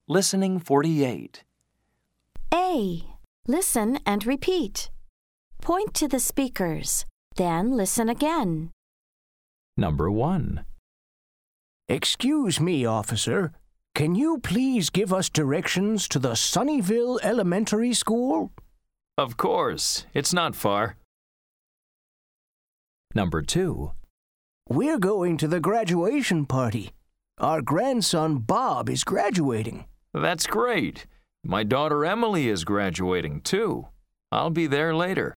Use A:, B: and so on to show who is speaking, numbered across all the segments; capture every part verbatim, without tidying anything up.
A: Listening forty-eight.
B: A. Listen and repeat. Point to the speakers, then listen again.
A: Number one.
C: Excuse me, officer. Can you please give us directions to the Sunnyville Elementary School?
A: Of course, it's not far. Number two.
C: We're going to the graduation party. Our grandson Bob is graduating.
A: That's great. My daughter Emily is graduating too. I'll be there later.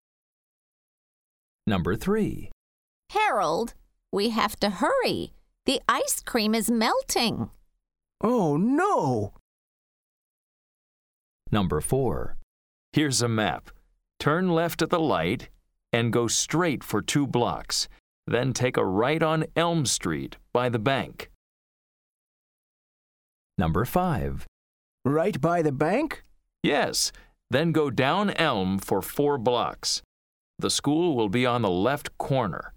A: Number three.
D: Harold, we have to hurry. The ice cream is melting.
C: Oh, no!
A: Number four. Here's a map. Turn left at the light and go straight for two blocks. Then take a right on Elm Street by the bank. Number five.
C: Right by the bank?
A: Yes. Then go down Elm for four blocks. The school will be on the left corner.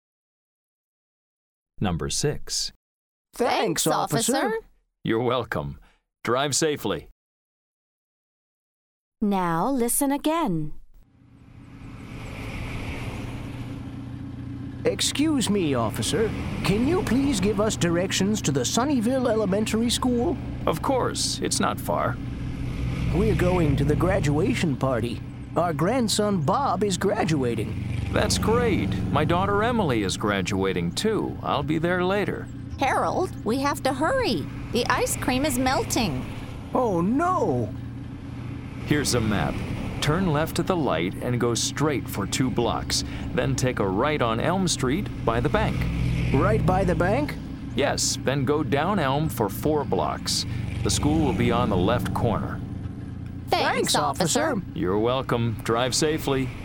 A: Number six.
C: Thanks, officer.
A: You're welcome. Drive safely.
B: Now listen again.
C: Excuse me, officer. Can you please give us directions to the Sunnyville Elementary School?
A: Of course, it's not far.
C: We're going to the graduation party. Our grandson Bob is graduating.
A: That's great. My daughter Emily is graduating too. I'll be there later.
D: Harold, we have to hurry. The ice cream is melting.
C: Oh, no!
A: Here's a map. Turn left at the light and go straight for two blocks. Then take a right on Elm Street by the bank.
C: Right by the bank?
A: Yes, then go down Elm for four blocks. The school will be on the left corner.
D: Thanks,
C: Thanks, officer.
D: officer.
A: You're welcome. Drive safely.